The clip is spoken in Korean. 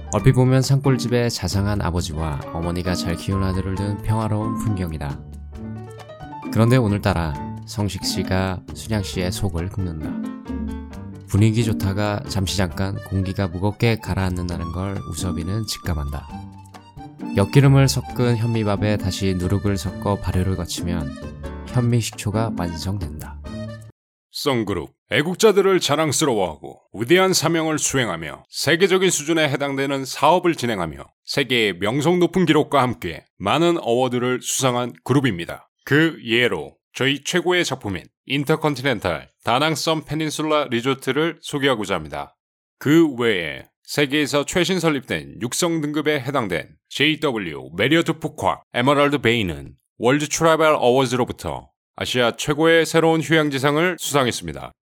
얼핏 보면 산골집에 자상한 아버지와 어머니가 잘 키운 아들을 둔 평화로운 풍경이다. 그런데 오늘따라 성식씨가 순양씨의 속을 긁는다. 분위기 좋다가 잠깐 공기가 무겁게 가라앉는다는 걸 우섭이는 직감한다. 엿기름을 섞은 현미밥에 다시 누룩을 섞어 발효를 거치면 현미식초가 완성된다. 썬그룹, 애국자들을 자랑스러워하고 위대한 사명을 수행하며 세계적인 수준에 해당되는 사업을 진행하며 세계의 명성 높은 기록과 함께 많은 어워드를 수상한 그룹입니다. 그 예로 저희 최고의 작품인 인터컨티넨탈 다낭섬 페닌슐라 리조트를 소개하고자 합니다. 그 외에 세계에서 최신 설립된 육성 등급에 해당된 JW 메리어트 푸夸에메랄드 베이는 월드 트래벨 어워즈로부터 아시아 최고의 새로운 휴양지상을 수상했습니다.